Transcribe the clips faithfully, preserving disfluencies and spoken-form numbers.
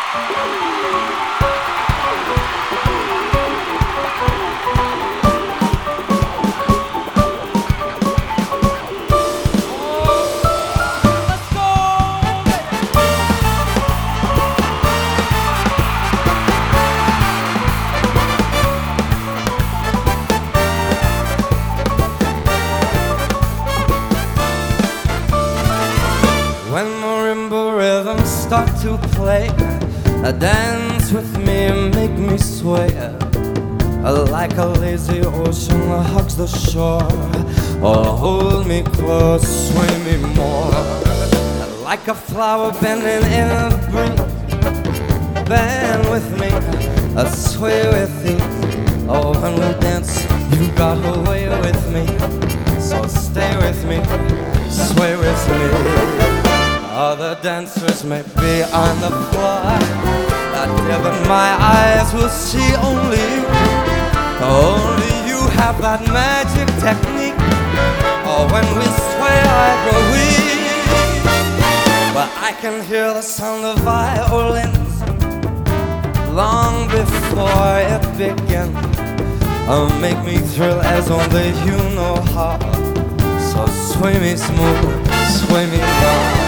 When marimba rhythms start to play, uh, dance with me and make me sway, uh, like a lazy ocean hugs the shore. Oh, hold me close, sway me more, uh, like a flower bending in a breeze. Bend with me, uh, sway with ease. Oh, when we dance, you got away with me, so stay with me, sway with me. Other dancers may be on the floor, that even my eyes will see only you. Only you have that magic technique. Oh, when we sway I grow weak, but I can hear the sound of violins long before it begins. Oh, make me thrill as only you know how. So sway me smooth, sway me long.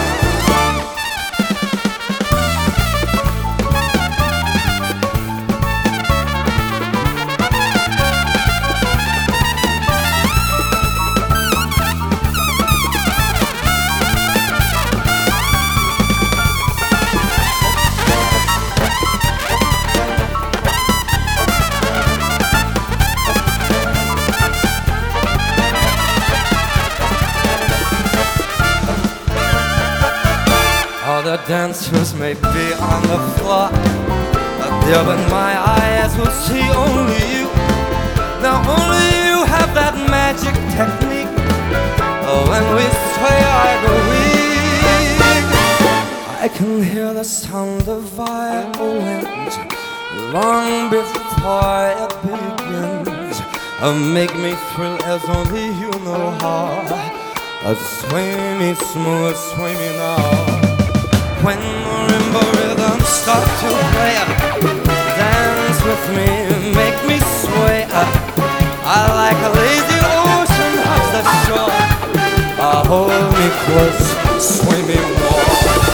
The dancers may be on the floor, but there in my eyes will see only you. Now only you have that magic technique. Oh, when we sway I go weak. I can hear the sound of violins long before it begins. Oh, make me thrill as only you know how. Oh, sway me smooth, sway me now. When marimba rhythms start to play, dance with me, make me sway. I like a lazy ocean hugs the shore. Uh, hold me close, sway me more,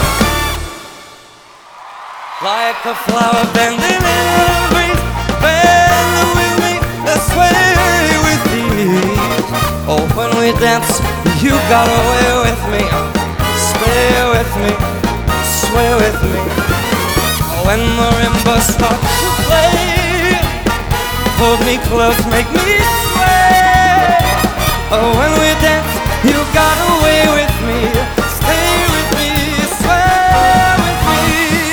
like a flower bending in the breeze. Bend with me, sway with ease. Oh, when we dance, you got away with me, stay with me, sway with me. When marimba starts to play, hold me close, make me sway. Oh, when we dance, you got away with me, stay with me, sway with me.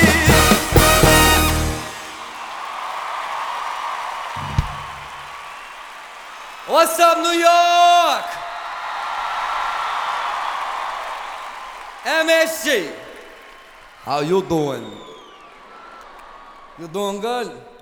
What's up, New York? M S G. How you doing? You doing good?